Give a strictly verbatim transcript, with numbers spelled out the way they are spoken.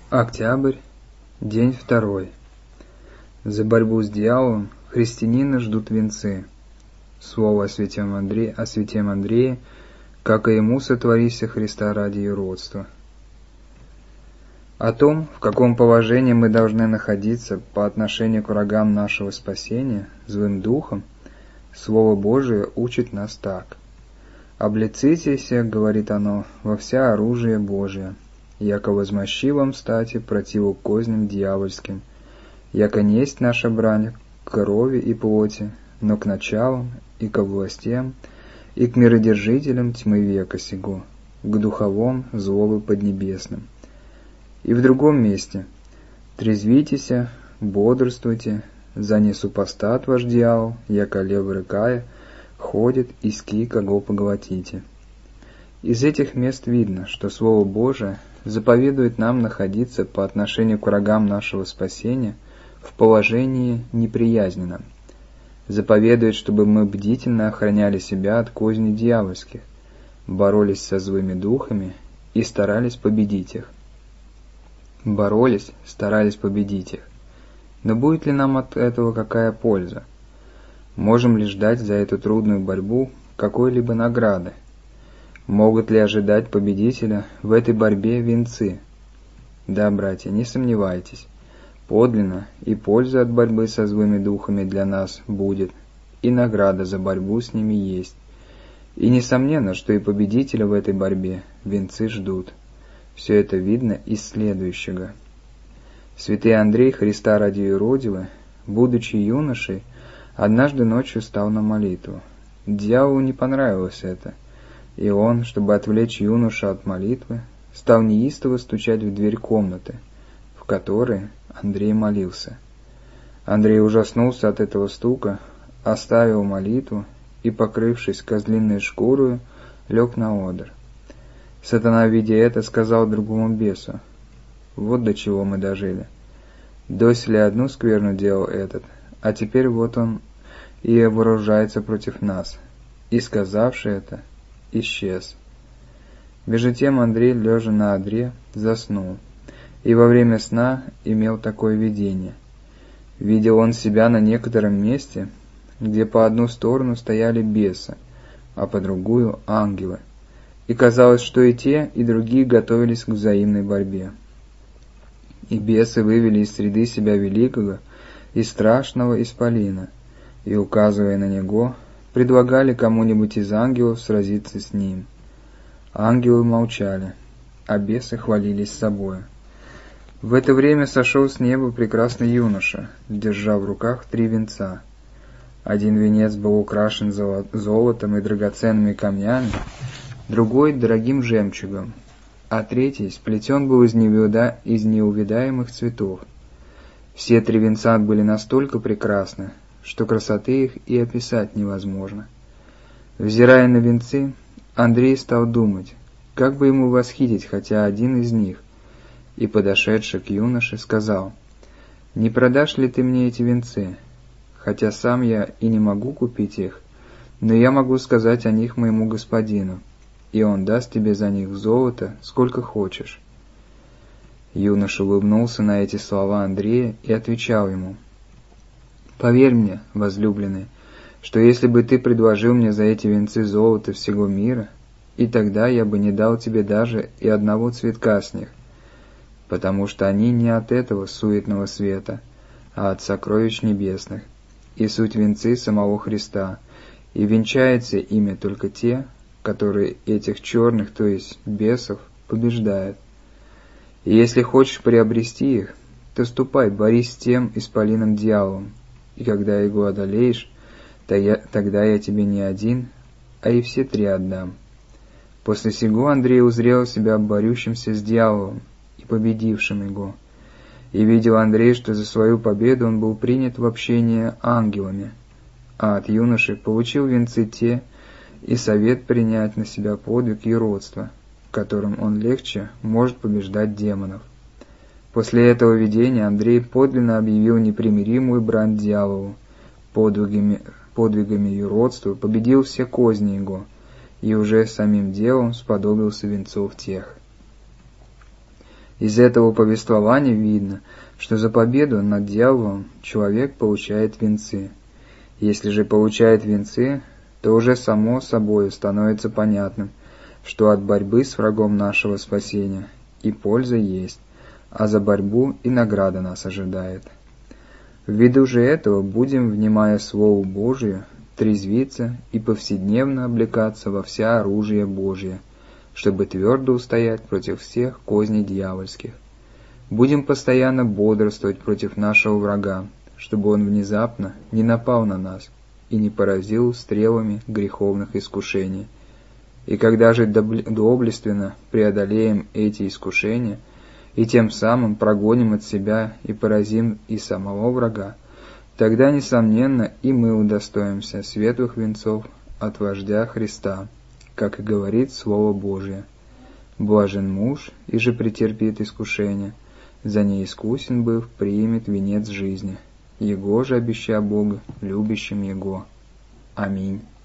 Октябрь, день второй. За борьбу с дьяволом христианина ждут венцы. Слово о святем Андрее, о святем Андрее, как и ему сотворися Христа ради юродства. О том, в каком положении мы должны находиться по отношению к врагам нашего спасения, злым духом, Слово Божие учит нас так. «Облицитесь, — говорит оно, — во вся оружие Божие, яко возмощи вам стати противу козням дьявольским, яко несть наша брань к крови и плоти, но к началам и ко властям, и к миродержителям тьмы века сего, к духовом злобы поднебесным». И в другом месте: «Трезвитеся, бодрствуйте, за не супостат ваш дьявол, яко лев рыкая, ходит, иски, кого поглотите». Из этих мест видно, что Слово Божие заповедует нам находиться по отношению к врагам нашего спасения в положении неприязненном. Заповедует, чтобы мы бдительно охраняли себя от козней дьявольских, боролись со злыми духами и старались победить их. Боролись, старались победить их. Но будет ли нам от этого какая польза? Можем ли ждать за эту трудную борьбу какой-либо награды? Могут ли ожидать победителя в этой борьбе венцы? Да, братья, не сомневайтесь, подлинно и польза от борьбы со злыми духами для нас будет, и награда за борьбу с ними есть. И несомненно, что и победителя в этой борьбе венцы ждут. Все это видно из следующего. Святый Андрей, Христа ради юродивый, будучи юношей, однажды ночью стал на молитву. Дьяволу не понравилось это, и он, чтобы отвлечь юношу от молитвы, стал неистово стучать в дверь комнаты, в которой Андрей молился. Андрей ужаснулся от этого стука, оставил молитву и, покрывшись козлиной шкурою, лег на одр. Сатана, видя это, сказал другому бесу: «Вот до чего мы дожили. Доселе одну скверну делал этот, а теперь вот он и вооружается против нас». И, сказавши это, исчез. Между тем Андрей, лежа на одре, заснул, и во время сна имел такое видение. Видел он себя на некотором месте, где по одну сторону стояли бесы, а по другую — ангелы, и казалось, что и те, и другие готовились к взаимной борьбе. И бесы вывели из среды себя великого и страшного исполина, и, указывая на него, предлагали кому-нибудь из ангелов сразиться с ним. Ангелы молчали, а бесы хвалились собою. В это время сошел с неба прекрасный юноша, держа в руках три венца. Один венец был украшен золотом и драгоценными камнями, другой — дорогим жемчугом, а третий сплетен был из, невида... из неувидаемых цветов. Все три венца были настолько прекрасны, что красоты их и описать невозможно. Взирая на венцы, Андрей стал думать, как бы ему восхитить хотя один из них, и, подошедший к юноше, сказал: «Не продашь ли ты мне эти венцы? Хотя сам я и не могу купить их, но я могу сказать о них моему господину, и он даст тебе за них золото, сколько хочешь». Юноша улыбнулся на эти слова Андрея и отвечал ему: «Поверь мне, возлюбленный, что если бы ты предложил мне за эти венцы золото всего мира, и тогда я бы не дал тебе даже и одного цветка с них, потому что они не от этого суетного света, а от сокровищ небесных, и суть венцы самого Христа, и венчаются ими только те, которые этих черных, то есть бесов, побеждают. И если хочешь приобрести их, то ступай, борись с тем исполином дьяволом, и когда его одолеешь, то я, тогда я тебе не один, а и все три отдам». После сего Андрей узрел себя борющимся с дьяволом и победившим его. И видел Андрей, что за свою победу он был принят в общение ангелами, а от юноши получил венцы те и совет принять на себя подвиг юродства, которым он легче может побеждать демонов. После этого видения Андрей подлинно объявил непримиримую брань дьяволу, подвигами, подвигами юродства победил все козни его, и уже самим делом сподобился венцов тех. Из этого повествования видно, что за победу над дьяволом человек получает венцы. Если же получает венцы, то уже само собой становится понятным, что от борьбы с врагом нашего спасения и польза есть, а за борьбу и награда нас ожидает. Ввиду же этого будем, внимая Слову Божию, трезвиться и повседневно облекаться во вся оружие Божие, чтобы твердо устоять против всех козней дьявольских. Будем постоянно бодрствовать против нашего врага, чтобы он внезапно не напал на нас и не поразил стрелами греховных искушений. И когда же доблестно преодолеем эти искушения, и тем самым прогоним от себя и поразим и самого врага, тогда, несомненно, и мы удостоимся светлых венцов от вождя Христа, как и говорит Слово Божие. Блажен муж, и же претерпит искушение, за неискусен быв, примет венец жизни. Его же обеща Бога, любящим Его. Аминь.